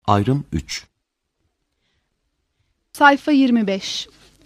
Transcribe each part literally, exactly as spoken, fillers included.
Ayrım üç. Sayfa yirmi beş.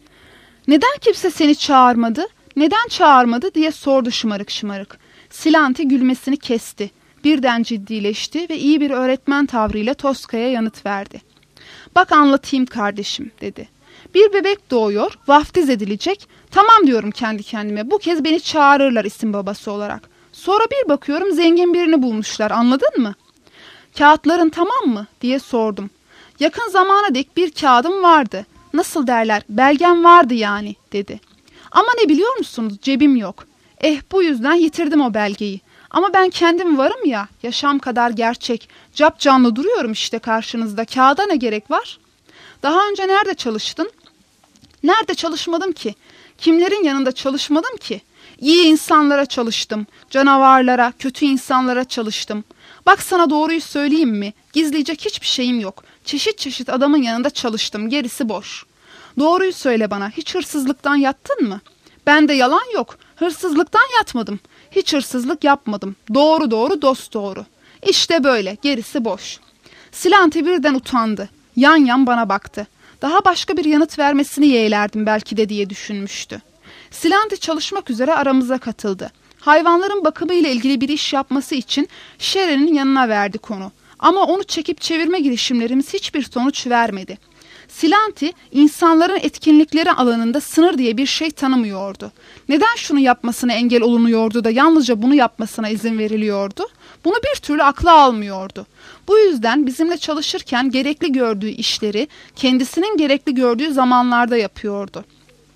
Neden kimse seni çağırmadı, neden çağırmadı diye sordu şımarık şımarık. Silanti gülmesini kesti. Birden ciddileşti ve iyi bir öğretmen tavrıyla Toska'ya yanıt verdi. Bak anlatayım kardeşim dedi. Bir bebek doğuyor, vaftiz edilecek. Tamam diyorum kendi kendime, bu kez beni çağırırlar isim babası olarak. Sonra bir bakıyorum zengin birini bulmuşlar, anladın mı? Kağıtların tamam mı diye sordum. Yakın zamana dek bir kağıdım vardı. Nasıl derler, belgem vardı yani dedi. Ama ne biliyor musunuz, cebim yok. Eh bu yüzden yitirdim o belgeyi. Ama ben kendim varım ya, yaşam kadar gerçek, cap canlı duruyorum işte karşınızda. Kağıda ne gerek var? Daha önce nerede çalıştın? Nerede çalışmadım ki? Kimlerin yanında çalışmadım ki? İyi insanlara çalıştım, canavarlara, kötü insanlara çalıştım. Bak sana doğruyu söyleyeyim mi? Gizleyecek hiçbir şeyim yok. Çeşit çeşit adamın yanında çalıştım, gerisi boş. Doğruyu söyle bana, hiç hırsızlıktan yattın mı? Bende yalan yok, hırsızlıktan yatmadım. Hiç hırsızlık yapmadım. Doğru doğru, dost doğru. İşte böyle, gerisi boş. Silanti birden utandı. Yan yan bana baktı. Daha başka bir yanıt vermesini yeğlerdim belki de diye düşünmüştü. Silanti çalışmak üzere aramıza katıldı. Hayvanların bakımıyla ilgili bir iş yapması için Şeren'in yanına verdi konu. Ama onu çekip çevirme girişimlerimiz hiçbir sonuç vermedi. Silanti, insanların etkinlikleri alanında sınır diye bir şey tanımıyordu. Neden şunu yapmasına engel olunuyordu da yalnızca bunu yapmasına izin veriliyordu? Bunu bir türlü akla almıyordu. Bu yüzden bizimle çalışırken gerekli gördüğü işleri kendisinin gerekli gördüğü zamanlarda yapıyordu.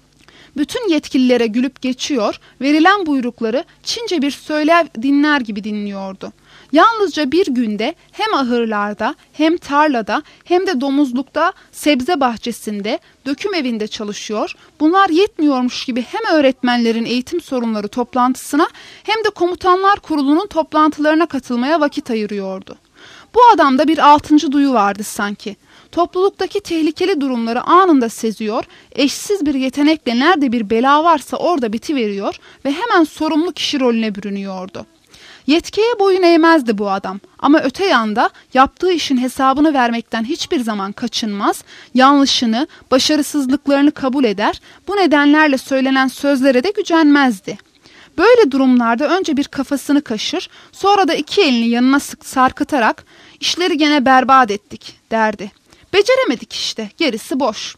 Bütün yetkililere gülüp geçiyor, verilen buyrukları Çince bir söylev dinler gibi dinliyordu. Yalnızca bir günde hem ahırlarda, hem tarlada, hem de domuzlukta, sebze bahçesinde, döküm evinde çalışıyor. Bunlar yetmiyormuş gibi hem öğretmenlerin eğitim sorunları toplantısına hem de komutanlar kurulunun toplantılarına katılmaya vakit ayırıyordu. Bu adamda bir altıncı duyu vardı sanki. Topluluktaki tehlikeli durumları anında seziyor, eşsiz bir yetenekle nerede bir bela varsa orada bitiveriyor ve hemen sorumlu kişi rolüne bürünüyordu. Yetkiye boyun eğmezdi bu adam ama öte yanda yaptığı işin hesabını vermekten hiçbir zaman kaçınmaz, yanlışını, başarısızlıklarını kabul eder, bu nedenlerle söylenen sözlere de gücenmezdi. Böyle durumlarda önce bir kafasını kaşır, sonra da iki elini yanına sık sarkıtarak "İşleri gene berbat ettik" derdi. Beceremedik işte, gerisi boş.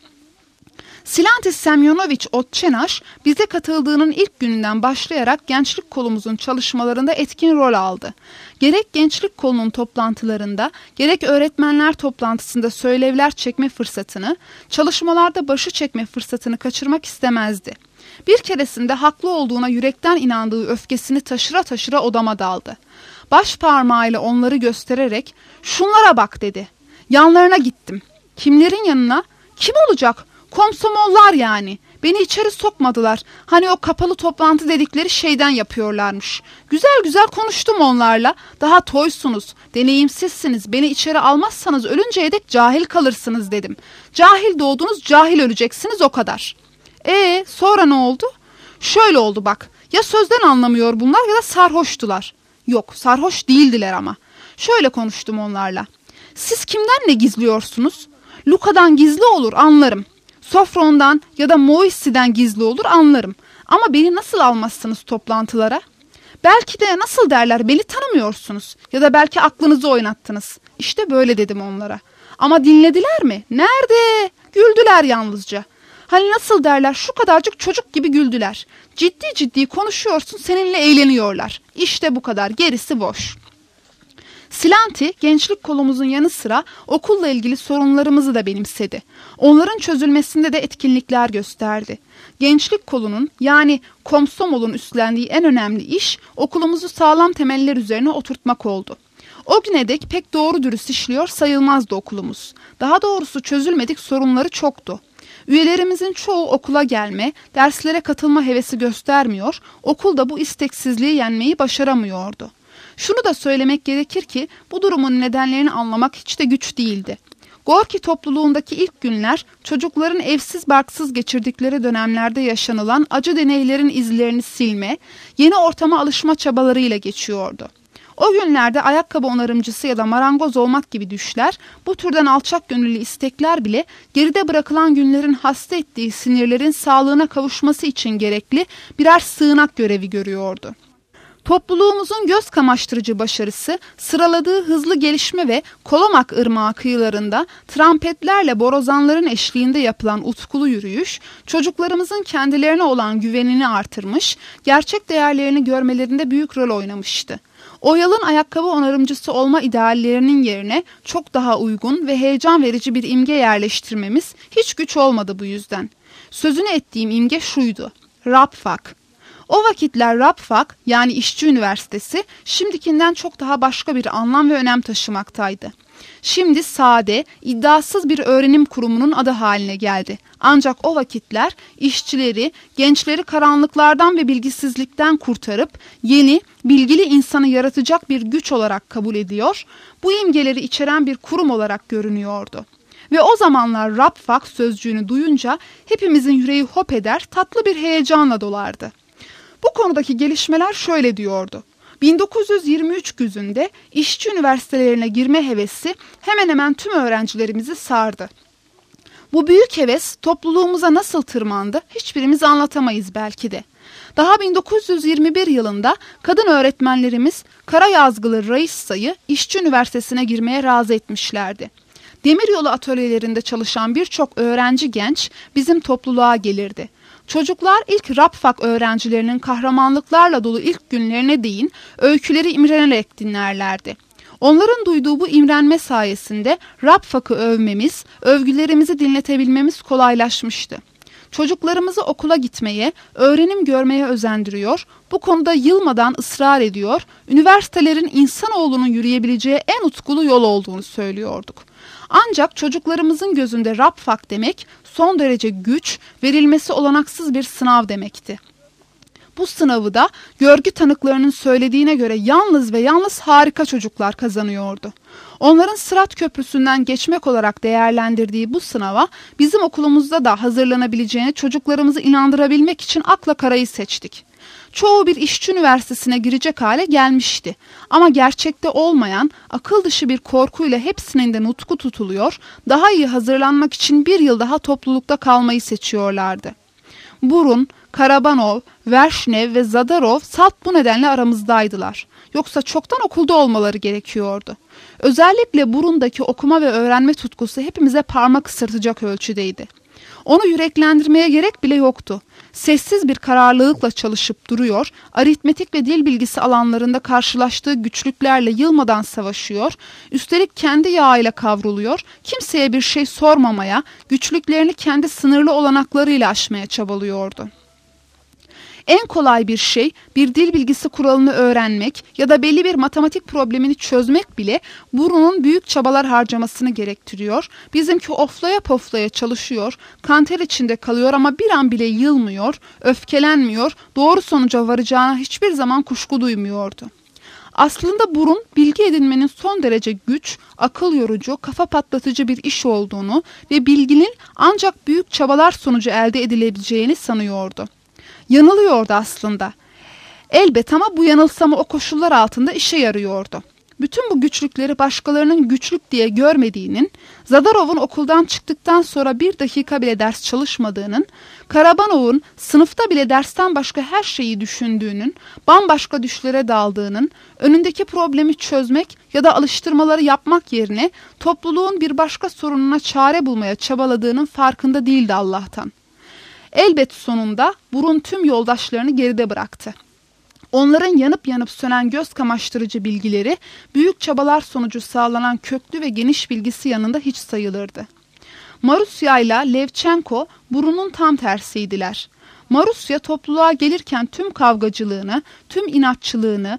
Silanti Semyonoviç Otçenaş bize katıldığının ilk gününden başlayarak gençlik kolumuzun çalışmalarında etkin rol aldı. Gerek gençlik kolunun toplantılarında, gerek öğretmenler toplantısında söylevler çekme fırsatını, çalışmalarda başı çekme fırsatını kaçırmak istemezdi. Bir keresinde haklı olduğuna yürekten inandığı öfkesini taşıra taşıra odama daldı. Baş parmağıyla onları göstererek "Şunlara bak" dedi. Yanlarına gittim. Kimlerin yanına? Kim olacak? Komsomollar yani. Beni içeri sokmadılar. Hani o kapalı toplantı dedikleri şeyden yapıyorlarmış. Güzel güzel konuştum onlarla. Daha toysunuz, deneyimsizsiniz. Beni içeri almazsanız ölünceye dek cahil kalırsınız dedim. Cahil doğdunuz, cahil öleceksiniz, o kadar. Ee, sonra ne oldu? Şöyle oldu bak. Ya sözden anlamıyor bunlar ya da sarhoştular. Yok, sarhoş değildiler ama. Şöyle konuştum onlarla. Siz kimden ne gizliyorsunuz? Luka'dan gizli olur, anlarım. Sofron'dan ya da Moissi'den gizli olur, anlarım. Ama beni nasıl almazsınız toplantılara? Belki de nasıl derler, beni tanımıyorsunuz. Ya da belki aklınızı oynattınız. İşte böyle dedim onlara. Ama dinlediler mi? Nerede? Güldüler yalnızca. Hani nasıl derler, şu kadarcık çocuk gibi güldüler. Ciddi ciddi konuşuyorsun, seninle eğleniyorlar. İşte bu kadar, gerisi boş. Silanti gençlik kolumuzun yanı sıra okulla ilgili sorunlarımızı da benimsedi. Onların çözülmesinde de etkinlikler gösterdi. Gençlik kolunun yani Komsomol'un üstlendiği en önemli iş okulumuzu sağlam temeller üzerine oturtmak oldu. O güne dek pek doğru dürüst işliyor sayılmazdı okulumuz. Daha doğrusu çözülmedik sorunları çoktu. Üyelerimizin çoğu okula gelme, derslere katılma hevesi göstermiyor, okul da bu isteksizliği yenmeyi başaramıyordu. Şunu da söylemek gerekir ki bu durumun nedenlerini anlamak hiç de güç değildi. Gorki topluluğundaki ilk günler çocukların evsiz barksız geçirdikleri dönemlerde yaşanılan acı deneylerin izlerini silme, yeni ortama alışma çabalarıyla geçiyordu. O günlerde ayakkabı onarımcısı ya da marangoz olmak gibi düşler, bu türden alçak gönüllü istekler bile geride bırakılan günlerin hasta ettiği sinirlerin sağlığına kavuşması için gerekli birer sığınak görevi görüyordu. Topluluğumuzun göz kamaştırıcı başarısı, sıraladığı hızlı gelişme ve Kolomak Irmağı kıyılarında trampetlerle borazanların eşliğinde yapılan utkulu yürüyüş, çocuklarımızın kendilerine olan güvenini artırmış, gerçek değerlerini görmelerinde büyük rol oynamıştı. Oyal'ın ayakkabı onarımcısı olma ideallerinin yerine çok daha uygun ve heyecan verici bir imge yerleştirmemiz hiç güç olmadı bu yüzden. Sözünü ettiğim imge şuydu: Rabfak. O vakitler Rabfak, yani İşçi Üniversitesi, şimdikinden çok daha başka bir anlam ve önem taşımaktaydı. Şimdi sade, iddiasız bir öğrenim kurumunun adı haline geldi. Ancak o vakitler işçileri, gençleri karanlıklardan ve bilgisizlikten kurtarıp yeni, bilgili insanı yaratacak bir güç olarak kabul ediyor, bu imgeleri içeren bir kurum olarak görünüyordu. Ve o zamanlar Rabfak sözcüğünü duyunca hepimizin yüreği hop eder, tatlı bir heyecanla dolardı. Bu konudaki gelişmeler şöyle diyordu: bin dokuz yüz yirmi üç güzünde işçi üniversitelerine girme hevesi hemen hemen tüm öğrencilerimizi sardı. Bu büyük heves topluluğumuza nasıl tırmandı hiçbirimiz anlatamayız belki de. Daha bin dokuz yüz yirmi bir yılında kadın öğretmenlerimiz Karayazgılı Raissa'yı İşçi Üniversitesi'ne girmeye razı etmişlerdi. Demiryolu atölyelerinde çalışan birçok öğrenci genç bizim topluluğa gelirdi. Çocuklar ilk Rabfak öğrencilerinin kahramanlıklarla dolu ilk günlerine değin öyküleri imrenerek dinlerlerdi. Onların duyduğu bu imrenme sayesinde Rabfak'ı övmemiz, övgülerimizi dinletebilmemiz kolaylaşmıştı. Çocuklarımızı okula gitmeye, öğrenim görmeye özendiriyor, bu konuda yılmadan ısrar ediyor, üniversitelerin insanoğlunun yürüyebileceği en utkulu yol olduğunu söylüyorduk. Ancak çocuklarımızın gözünde Rabfak demek son derece güç, verilmesi olanaksız bir sınav demekti. Bu sınavı da görgü tanıklarının söylediğine göre yalnız ve yalnız harika çocuklar kazanıyordu. Onların Sırat Köprüsü'nden geçmek olarak değerlendirdiği bu sınava bizim okulumuzda da hazırlanabileceğini çocuklarımızı inandırabilmek için akla karayı seçtik. Çoğu bir işçi üniversitesine girecek hale gelmişti. Ama gerçekte olmayan, akıl dışı bir korkuyla hepsinin de nutku tutuluyor, daha iyi hazırlanmak için bir yıl daha toplulukta kalmayı seçiyorlardı. Burun, Karabanov, Vershnev ve Zadarov salt bu nedenle aramızdaydılar. Yoksa çoktan okulda olmaları gerekiyordu. Özellikle Burun'daki okuma ve öğrenme tutkusu hepimize parmak ısırtacak ölçüdeydi. Onu yüreklendirmeye gerek bile yoktu. Sessiz bir kararlılıkla çalışıp duruyor, aritmetik ve dil bilgisi alanlarında karşılaştığı güçlüklerle yılmadan savaşıyor, üstelik kendi yağıyla kavruluyor, kimseye bir şey sormamaya, güçlüklerini kendi sınırlı olanaklarıyla aşmaya çabalıyordu. En kolay bir şey bir dil bilgisi kuralını öğrenmek ya da belli bir matematik problemini çözmek bile Burun'un büyük çabalar harcamasını gerektiriyor. Bizimki oflaya poflaya çalışıyor, kanter içinde kalıyor ama bir an bile yılmıyor, öfkelenmiyor, doğru sonuca varacağına hiçbir zaman kuşku duymuyordu. Aslında Burun bilgi edinmenin son derece güç, akıl yorucu, kafa patlatıcı bir iş olduğunu ve bilginin ancak büyük çabalar sonucu elde edilebileceğini sanıyordu. Yanılıyordu aslında. Elbet ama bu yanılsama o koşullar altında işe yarıyordu. Bütün bu güçlükleri başkalarının güçlük diye görmediğinin, Zadarov'un okuldan çıktıktan sonra bir dakika bile ders çalışmadığının, Karabanov'un sınıfta bile dersten başka her şeyi düşündüğünün, bambaşka düşlere daldığının, önündeki problemi çözmek ya da alıştırmaları yapmak yerine topluluğun bir başka sorununa çare bulmaya çabaladığının farkında değildi Allah'tan. Elbet sonunda Burun tüm yoldaşlarını geride bıraktı. Onların yanıp yanıp sönen göz kamaştırıcı bilgileri büyük çabalar sonucu sağlanan köklü ve geniş bilgisi yanında hiç sayılırdı. Marusya ile Levchenko Burun'un tam tersiydiler. Marusya topluluğa gelirken tüm kavgacılığını, tüm inatçılığını,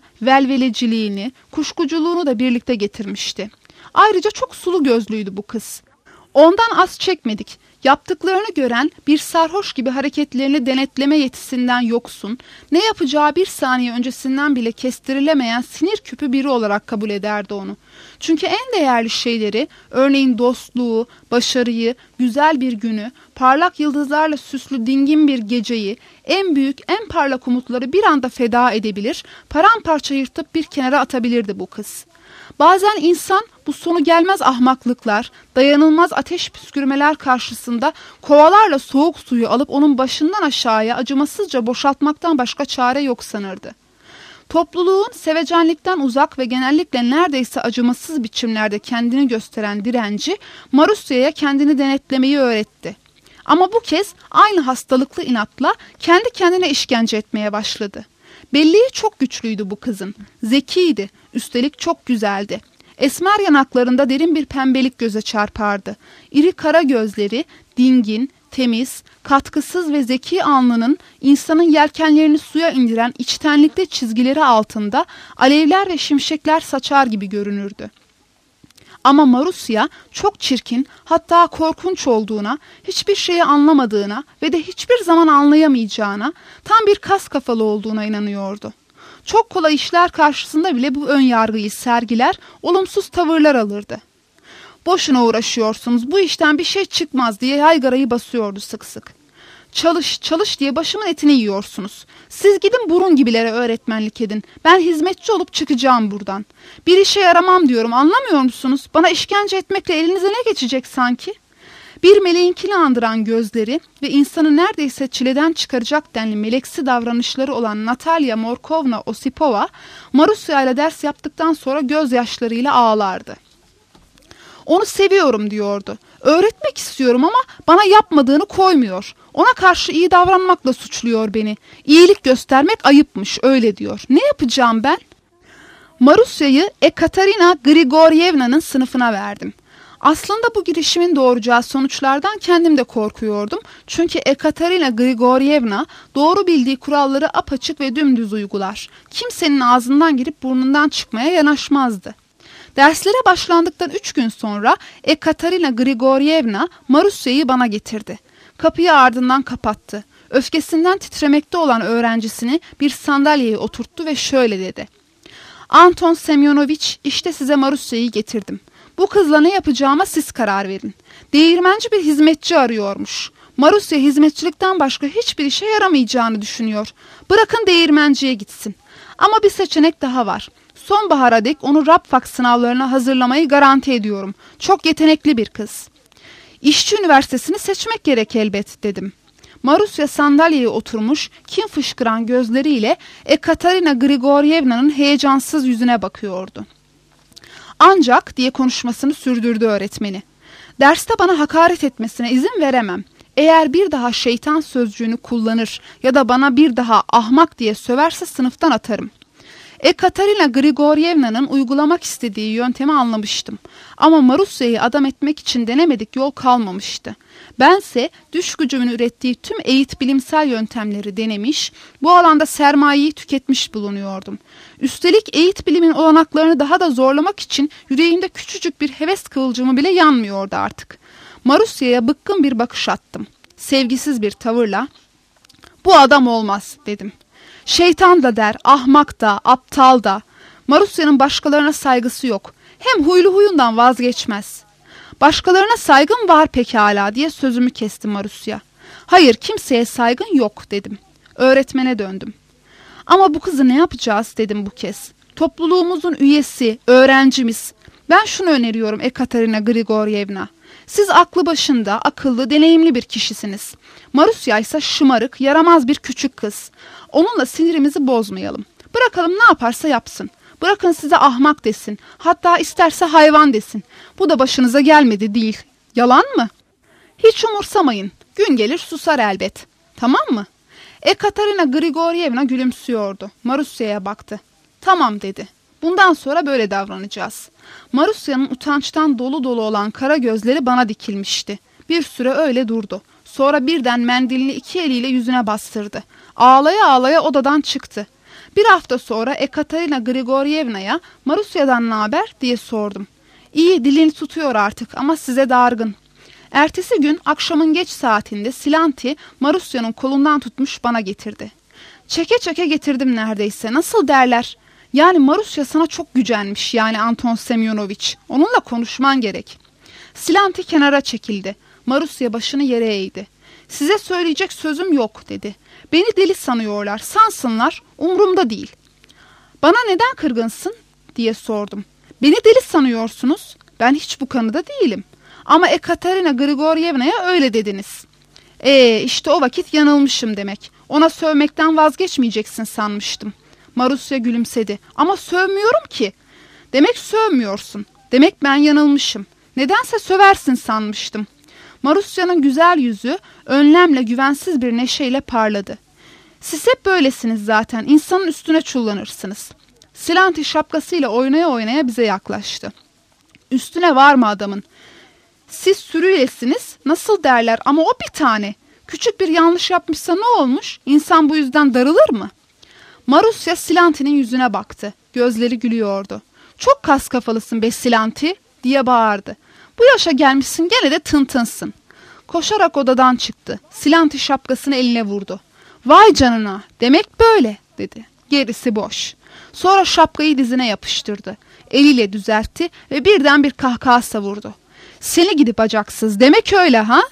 velveleciliğini, kuşkuculuğunu da birlikte getirmişti. Ayrıca çok sulu gözlüydü bu kız. Ondan az çekmedik. Yaptıklarını gören, bir sarhoş gibi hareketlerini denetleme yetisinden yoksun, ne yapacağı bir saniye öncesinden bile kestirilemeyen sinir küpü biri olarak kabul ederdi onu. Çünkü en değerli şeyleri, örneğin dostluğu, başarıyı, güzel bir günü, parlak yıldızlarla süslü dingin bir geceyi, en büyük, en parlak umutları bir anda feda edebilir, paramparça yırtıp bir kenara atabilirdi bu kız. Bazen insan bu sonu gelmez ahmaklıklar, dayanılmaz ateş püskürmeler karşısında kovalarla soğuk suyu alıp onun başından aşağıya acımasızca boşaltmaktan başka çare yok sanırdı. Topluluğun sevecenlikten uzak ve genellikle neredeyse acımasız biçimlerde kendini gösteren direnci, Marusya'ya kendini denetlemeyi öğretti. Ama bu kez aynı hastalıklı inatla kendi kendine işkence etmeye başladı. Belleği çok güçlüydü bu kızın. Zekiydi, üstelik çok güzeldi. Esmer yanaklarında derin bir pembelik göze çarpardı. İri kara gözleri, dingin, temiz, katkısız ve zeki alnının insanın yelkenlerini suya indiren içtenlikte çizgileri altında alevler ve şimşekler saçar gibi görünürdü. Ama Marusya çok çirkin, hatta korkunç olduğuna, hiçbir şeyi anlamadığına ve de hiçbir zaman anlayamayacağına, tam bir kas kafalı olduğuna inanıyordu. Çok kolay işler karşısında bile bu ön yargıyı sergiler, olumsuz tavırlar alırdı. Boşuna uğraşıyorsunuz, bu işten bir şey çıkmaz diye yaygarayı basıyordu sık sık. Çalış, çalış diye başımın etini yiyorsunuz. Siz gidin burun gibilere öğretmenlik edin. Ben hizmetçi olup çıkacağım buradan. Bir işe yaramam diyorum, anlamıyor musunuz? Bana işkence etmekle elinize ne geçecek sanki? Bir meleğinkini andıran gözleri ve insanı neredeyse çileden çıkaracak denli meleksi davranışları olan Natalya Morkovna Osipova, Marusya ile ders yaptıktan sonra gözyaşlarıyla ağlardı. Onu seviyorum diyordu. Öğretmek istiyorum ama bana yapmadığını koymuyor. Ona karşı iyi davranmakla suçluyor beni. İyilik göstermek ayıpmış, öyle diyor. Ne yapacağım ben? Marusya'yı Ekaterina Grigoryevna'nın sınıfına verdim. Aslında bu girişimin doğuracağı sonuçlardan kendim de korkuyordum. Çünkü Ekaterina Grigoryevna doğru bildiği kuralları apaçık ve dümdüz uygular. Kimsenin ağzından girip burnundan çıkmaya yanaşmazdı. Derslere başlandıktan üç gün sonra Ekaterina Grigoryevna Marusya'yı bana getirdi. Kapıyı ardından kapattı. Öfkesinden titremekte olan öğrencisini bir sandalyeye oturttu ve şöyle dedi. Anton Semyonoviç, işte size Marusya'yı getirdim. Bu kızla ne yapacağıma siz karar verin. Değirmenci bir hizmetçi arıyormuş. Marusya hizmetçilikten başka hiçbir işe yaramayacağını düşünüyor. Bırakın değirmenciye gitsin. Ama bir seçenek daha var. Sonbahara dek onu Rabfak sınavlarına hazırlamayı garanti ediyorum. Çok yetenekli bir kız. İşçi üniversitesini seçmek gerek elbet dedim. Marusya sandalyeye oturmuş, kin fışkıran gözleriyle Ekaterina Grigoryevna'nın heyecansız yüzüne bakıyordu. Ancak diye konuşmasını sürdürdü öğretmeni. Derste bana hakaret etmesine izin veremem. Eğer bir daha şeytan sözcüğünü kullanır ya da bana bir daha ahmak diye söverse sınıftan atarım. Ekaterina Grigoryevna'nın uygulamak istediği yöntemi anlamıştım. Ama Marusya'yı adam etmek için denemedik yol kalmamıştı. Bense düş gücümün ürettiği tüm eğit bilimsel yöntemleri denemiş, bu alanda sermayeyi tüketmiş bulunuyordum. Üstelik eğit bilimin olanaklarını daha da zorlamak için yüreğimde küçücük bir heves kıvılcımı bile yanmıyordu artık. Marusya'ya bıkkın bir bakış attım. Sevgisiz bir tavırla, "Bu adam olmaz," dedim. Şeytan da der, ahmak da, aptal da. Marusya'nın başkalarına saygısı yok. Hem huylu huyundan vazgeçmez. Başkalarına saygın var pekala diye sözümü kesti Marusya. Hayır, kimseye saygın yok dedim. Öğretmene döndüm. Ama bu kızı ne yapacağız dedim bu kez. Topluluğumuzun üyesi, öğrencimiz. Ben şunu öneriyorum Ekaterina Grigoryevna. Siz aklı başında, akıllı, deneyimli bir kişisiniz. Marusya ise şımarık, yaramaz bir küçük kız. Onunla sinirimizi bozmayalım. Bırakalım ne yaparsa yapsın. Bırakın size ahmak desin. Hatta isterse hayvan desin. Bu da başınıza gelmedi değil. Yalan mı? Hiç umursamayın. Gün gelir susar elbet. Tamam mı? Ekaterina Grigoryevna gülümsüyordu. Marusya'ya baktı. Tamam dedi. Bundan sonra böyle davranacağız. Marusya'nın utançtan dolu dolu olan kara gözleri bana dikilmişti. Bir süre öyle durdu. Sonra birden mendilini iki eliyle yüzüne bastırdı. Ağlaya ağlaya odadan çıktı. Bir hafta sonra Ekaterina Grigoryevna'ya "Marusya'dan ne haber?" diye sordum. "İyi, dilini tutuyor artık ama size dargın. Ertesi gün akşamın geç saatinde Silanti Marusya'nın kolundan tutmuş bana getirdi. Çeke çeke getirdim neredeyse. Nasıl derler? Yani Marusya sana çok gücenmiş, yani Anton Semyonoviç. Onunla konuşman gerek. Silanti kenara çekildi. Marusya başını yere eğdi. Size söyleyecek sözüm yok dedi. Beni deli sanıyorlar, sansınlar, umurumda değil. Bana neden kırgınsın diye sordum. Beni deli sanıyorsunuz. Ben hiç bu kanıda değilim. Ama Ekaterina Grigoryevna'ya öyle dediniz. Ee işte o vakit yanılmışım demek. Ona sövmekten vazgeçmeyeceksin sanmıştım. Marusya gülümsedi. Ama sövmüyorum ki. Demek sövmüyorsun. Demek ben yanılmışım. Nedense söversin sanmıştım. Marusya'nın güzel yüzü önlemle güvensiz bir neşeyle parladı. Siz hep böylesiniz zaten. İnsanın üstüne çullanırsınız. Silanti şapkasıyla oynaya oynaya bize yaklaştı. Üstüne var mı adamın? Siz sürüylesiniz, nasıl derler, ama o bir tane. Küçük bir yanlış yapmışsa ne olmuş? İnsan bu yüzden darılır mı? Marusya Silanti'nin yüzüne baktı. Gözleri gülüyordu. Çok kas kafalısın be Silanti diye bağırdı. Bu yaşa gelmişsin, gene de tıntınsın. Koşarak odadan çıktı. Silanti şapkasını eline vurdu. Vay canına, demek böyle dedi. Gerisi boş. Sonra şapkayı dizine yapıştırdı. Eliyle düzeltti ve birden bir kahkaha savurdu. Seni gidip bacaksız, demek öyle ha?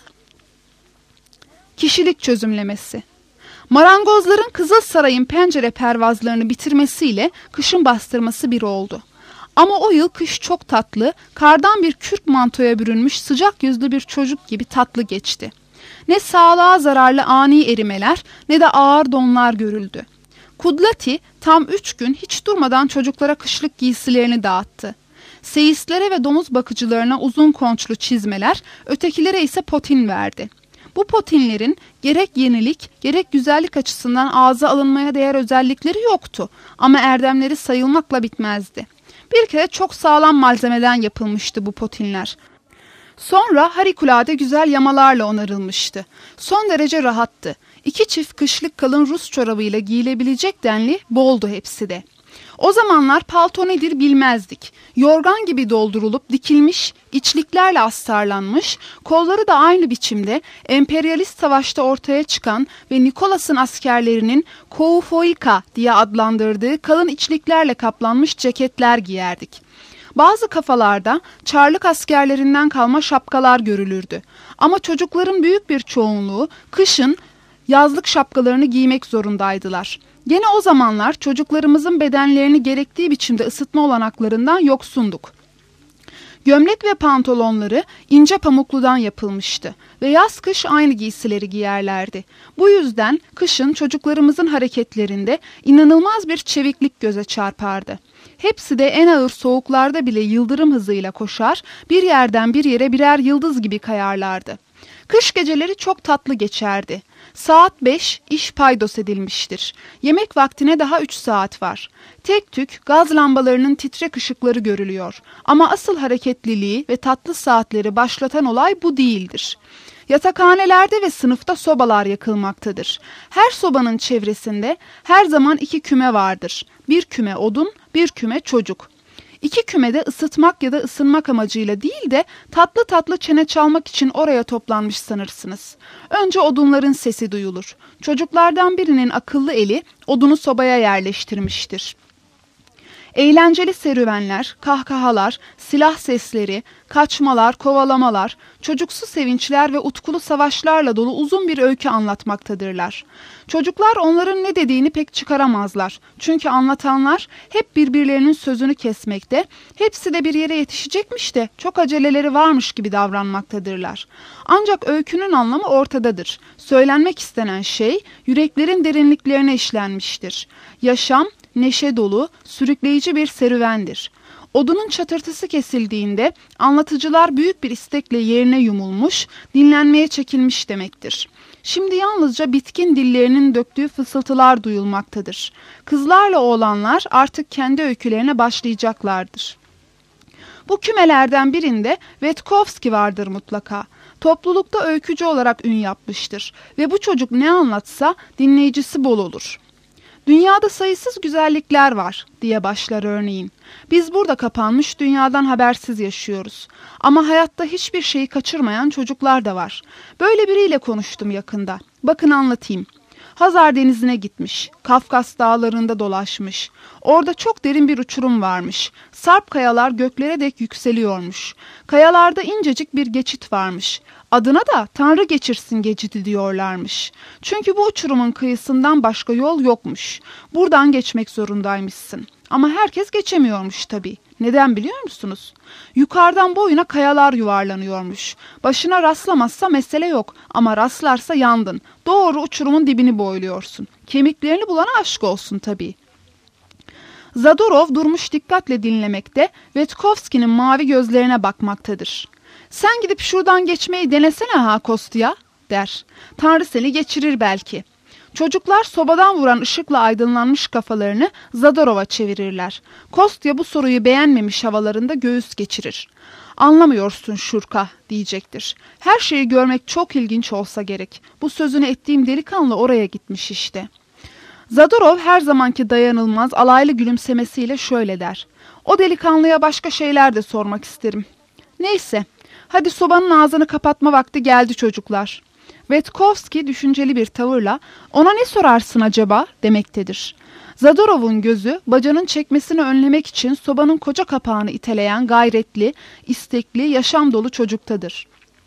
Kişilik çözümlemesi. Marangozların Kızıl Saray'ın pencere pervazlarını bitirmesiyle kışın bastırması bir oldu. Ama o yıl kış çok tatlı, kardan bir kürk mantoya bürünmüş sıcak yüzlü bir çocuk gibi tatlı geçti. Ne sağlığa zararlı ani erimeler ne de ağır donlar görüldü. Kudlati tam üç gün hiç durmadan çocuklara kışlık giysilerini dağıttı. Seyistlere ve domuz bakıcılarına uzun konçlu çizmeler, ötekilere ise potin verdi. Bu potinlerin gerek yenilik gerek güzellik açısından ağza alınmaya değer özellikleri yoktu ama erdemleri sayılmakla bitmezdi. Bir kere çok sağlam malzemeden yapılmıştı bu potinler. Sonra harikulade güzel yamalarla onarılmıştı. Son derece rahattı. İki çift kışlık kalın Rus çorabıyla giyilebilecek denli boldu hepsi de. O zamanlar palto nedir bilmezdik. Yorgan gibi doldurulup dikilmiş, içliklerle astarlanmış, kolları da aynı biçimde emperyalist savaşta ortaya çıkan ve Nikolas'ın askerlerinin koufoika diye adlandırdığı kalın içliklerle kaplanmış ceketler giyerdik. Bazı kafalarda Çarlık askerlerinden kalma şapkalar görülürdü. Ama çocukların büyük bir çoğunluğu kışın yazlık şapkalarını giymek zorundaydılar. Gene o zamanlar çocuklarımızın bedenlerini gerektiği biçimde ısıtma olanaklarından yoksunduk. Gömlek ve pantolonları ince pamukludan yapılmıştı ve yaz kış aynı giysileri giyerlerdi. Bu yüzden kışın çocuklarımızın hareketlerinde inanılmaz bir çeviklik göze çarpardı. Hepsi de en ağır soğuklarda bile yıldırım hızıyla koşar, bir yerden bir yere birer yıldız gibi kayarlardı. Kış geceleri çok tatlı geçerdi. Saat beş iş paydos edilmiştir. Yemek vaktine daha üç saat var. Tek tük gaz lambalarının titrek ışıkları görülüyor. Ama asıl hareketliliği ve tatlı saatleri başlatan olay bu değildir. Yatakhanelerde ve sınıfta sobalar yakılmaktadır. Her sobanın çevresinde her zaman iki küme vardır. Bir küme odun, bir küme çocuk. İki kümede ısıtmak ya da ısınmak amacıyla değil de tatlı tatlı çene çalmak için oraya toplanmış sanırsınız. Önce odunların sesi duyulur. Çocuklardan birinin akıllı eli odunu sobaya yerleştirmiştir. Eğlenceli serüvenler, kahkahalar, silah sesleri, kaçmalar, kovalamalar, çocuksu sevinçler ve utkulu savaşlarla dolu uzun bir öykü anlatmaktadırlar. Çocuklar onların ne dediğini pek çıkaramazlar. Çünkü anlatanlar hep birbirlerinin sözünü kesmekte, hepsi de bir yere yetişecekmiş de çok aceleleri varmış gibi davranmaktadırlar. Ancak öykünün anlamı ortadadır. Söylenmek istenen şey yüreklerin derinliklerine işlenmiştir. Yaşam, neşe dolu, sürükleyici bir serüvendir. Odunun çatırtısı kesildiğinde anlatıcılar büyük bir istekle yerine yumulmuş, dinlenmeye çekilmiş demektir. Şimdi yalnızca bitkin dillerinin döktüğü fısıltılar duyulmaktadır. Kızlarla oğlanlar artık kendi öykülerine başlayacaklardır. Bu kümelerden birinde Vetkovski vardır mutlaka. Toplulukta öykücü olarak ün yapmıştır ve bu çocuk ne anlatsa dinleyicisi bol olur. Dünyada sayısız güzellikler var diye başlar örneğin. Biz burada kapanmış dünyadan habersiz yaşıyoruz. Ama hayatta hiçbir şeyi kaçırmayan çocuklar da var. Böyle biriyle konuştum yakında. Bakın anlatayım. Hazar Denizi'ne gitmiş. Kafkas dağlarında dolaşmış. Orada çok derin bir uçurum varmış. Sarp kayalar göklere dek yükseliyormuş. Kayalarda incecik bir geçit varmış. Adına da Tanrı geçirsin geçidi diyorlarmış. Çünkü bu uçurumun kıyısından başka yol yokmuş. Buradan geçmek zorundaymışsın. Ama herkes geçemiyormuş tabii. Neden biliyor musunuz? Yukarıdan boyuna kayalar yuvarlanıyormuş. Başına rastlamazsa mesele yok ama rastlarsa yandın. Doğru uçurumun dibini boyluyorsun. Kemiklerini bulana aşk olsun tabii. Zadorov durmuş dikkatle dinlemekte, Vetkovski'nin mavi gözlerine bakmaktadır. Sen gidip şuradan geçmeyi denesene ha Kostya, der. Tanrı seni geçirir belki. Çocuklar sobadan vuran ışıkla aydınlanmış kafalarını Zadorov'a çevirirler. Kostya bu soruyu beğenmemiş havalarında göğüs geçirir. Anlamıyorsun Şurka diyecektir. Her şeyi görmek çok ilginç olsa gerek. Bu sözünü ettiğim delikanlı oraya gitmiş işte. Zadorov her zamanki dayanılmaz alaylı gülümsemesiyle şöyle der. O delikanlıya başka şeyler de sormak isterim. Neyse, hadi sobanın ağzını kapatma vakti geldi çocuklar. Vetkovski düşünceli bir tavırla ona ne sorarsın acaba demektedir. Zadorov'un gözü bacanın çekmesini önlemek için sobanın koca kapağını iteleyen gayretli, istekli, yaşam dolu çocuktadır.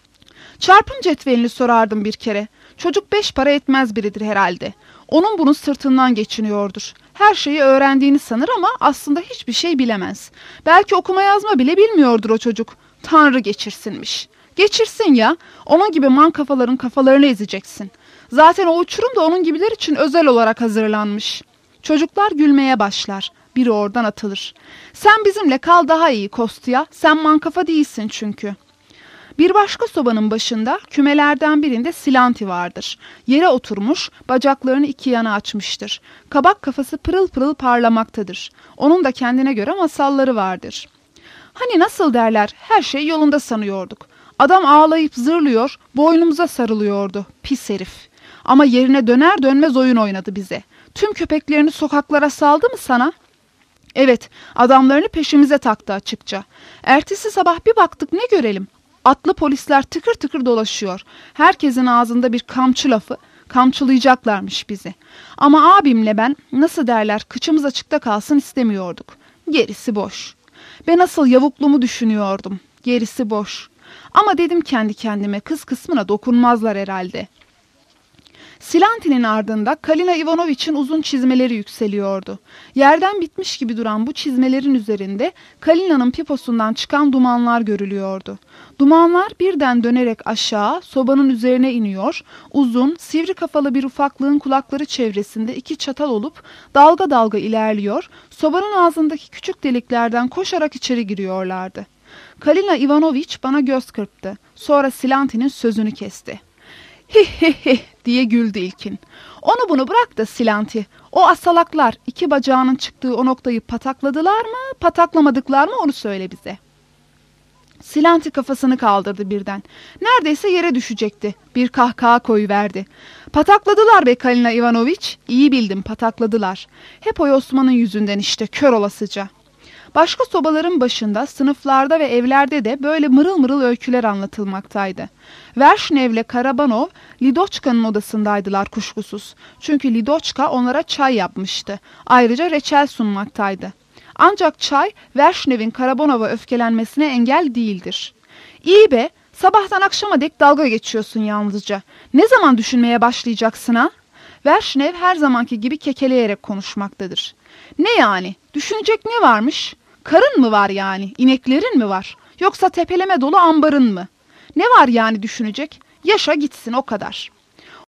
Çarpım cetvelini sorardım bir kere. Çocuk beş para etmez biridir herhalde. Onun bunun sırtından geçiniyordur. Her şeyi öğrendiğini sanır ama aslında hiçbir şey bilemez. Belki okuma yazma bile bilmiyordur o çocuk. Tanrı geçirsinmiş. Geçirsin ya. Onun gibi man kafaların kafalarını ezeceksin. Zaten o uçurum da onun gibiler için özel olarak hazırlanmış. Çocuklar gülmeye başlar. Biri oradan atılır. Sen bizimle kal daha iyi Kostya. Sen mankafa değilsin çünkü. Bir başka sobanın başında kümelerden birinde Silanti vardır. Yere oturmuş, bacaklarını iki yana açmıştır. Kabak kafası pırıl pırıl parlamaktadır. Onun da kendine göre masalları vardır. Hani nasıl derler, her şey yolunda sanıyorduk. Adam ağlayıp zırlıyor, boynumuza sarılıyordu. Pis herif. Ama yerine döner dönmez oyun oynadı bize. Tüm köpeklerini sokaklara saldı mı sana? Evet, adamlarını peşimize taktı açıkça. Ertesi sabah bir baktık ne görelim? Atlı polisler tıkır tıkır dolaşıyor. Herkesin ağzında bir kamçı lafı, kamçılayacaklarmış bizi. Ama abimle ben, nasıl derler, kıçımız açıkta kalsın istemiyorduk. Gerisi boş. Ben asıl yavukluğumu düşünüyordum. Gerisi boş. Ama dedim kendi kendime, kız kısmına dokunmazlar herhalde. Silanti'nin ardında Kalina Ivanoviç'in uzun çizmeleri yükseliyordu. Yerden bitmiş gibi duran bu çizmelerin üzerinde Kalina'nın piposundan çıkan dumanlar görülüyordu. Dumanlar birden dönerek aşağı sobanın üzerine iniyor, uzun, sivri kafalı bir ufaklığın kulakları çevresinde iki çatal olup dalga dalga ilerliyor, sobanın ağzındaki küçük deliklerden koşarak içeri giriyorlardı. Kalina Ivanoviç bana göz kırptı. Sonra Silanti'nin sözünü kesti. Hi hi hi diye güldü İlkin. Onu bunu bırak da Silanti. O asalaklar iki bacağının çıktığı o noktayı patakladılar mı, pataklamadıklar mı onu söyle bize. Silanti kafasını kaldırdı birden. Neredeyse yere düşecekti. Bir kahkaha koyuverdi. Patakladılar be Kalina Ivanoviç. İyi bildim, patakladılar. Hep o Osman'ın yüzünden işte, kör olasıca. Başka sobaların başında, sınıflarda ve evlerde de böyle mırıl mırıl öyküler anlatılmaktaydı. Verşnev'le Karabanov, Lidoçka'nın odasındaydılar kuşkusuz. Çünkü Lidoçka onlara çay yapmıştı. Ayrıca reçel sunmaktaydı. Ancak çay, Verşnev'in Karabanov'a öfkelenmesine engel değildir. İyi be, sabahtan akşama dek dalga geçiyorsun yalnızca. Ne zaman düşünmeye başlayacaksın ha? Verşnev her zamanki gibi kekeleyerek konuşmaktadır. Ne yani? Düşünecek ne varmış? Karın mı var yani? İneklerin mi var? Yoksa tepeleme dolu ambarın mı? Ne var yani düşünecek? Yaşa gitsin o kadar.